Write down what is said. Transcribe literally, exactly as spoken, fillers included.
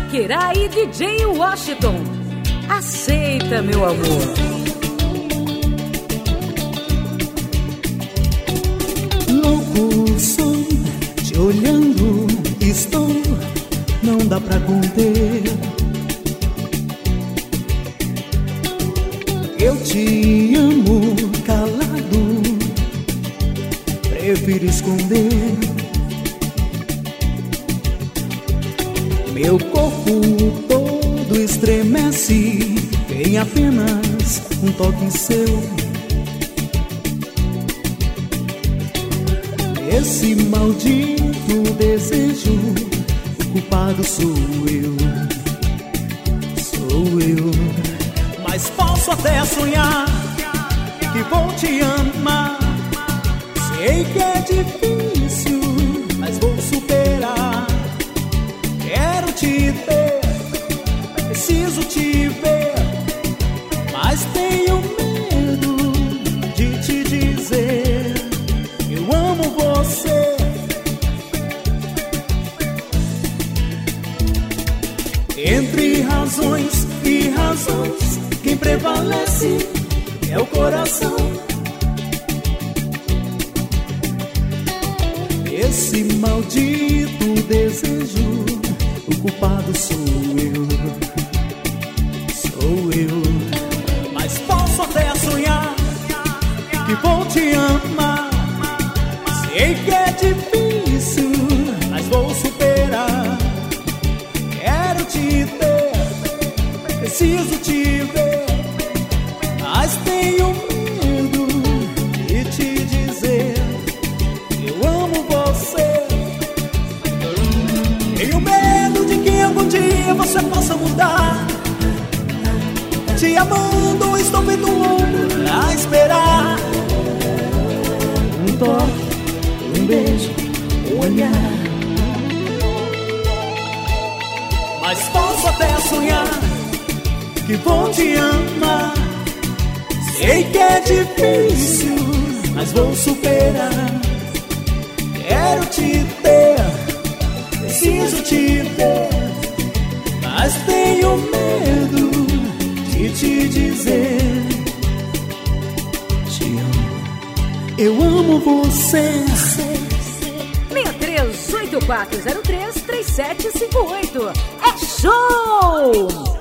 Shakira e D J Washington. Aceita, meu amor. Louco sou, te olhando estou, não dá pra conter. Eu te amo calado, prefiro esconder. Meu corpo todo estremece em apenas um toque seu. Esse maldito desejo, o culpado sou eu, sou eu. Mas posso até sonhar que vou te amar. Sei que é difícil, mas vou superar. Quero te ver, preciso te ver, mas tenho medo de te dizer eu amo você. Entre razões e razões, quem prevalece é o coração. Esse maldito desejo, o culpado sou eu, sou eu. Mas posso até sonhar que vou te amar. Sei que é difícil, mas vou superar. Quero te ter, preciso te ver, mas tenho medo de te dizer eu amo você. Tenho medo de que algum dia você possa mudar. Te amando, estou feito louco a esperar. Um toque, um beijo, um olhar. Mas posso até sonhar que vou te amar. Sei que é difícil, mas vou superar. Quero te ter, preciso te ver, mas tenho medo de te dizer te amo, eu amo você. seis três oito quatro zero três três sete cinco oito. É show!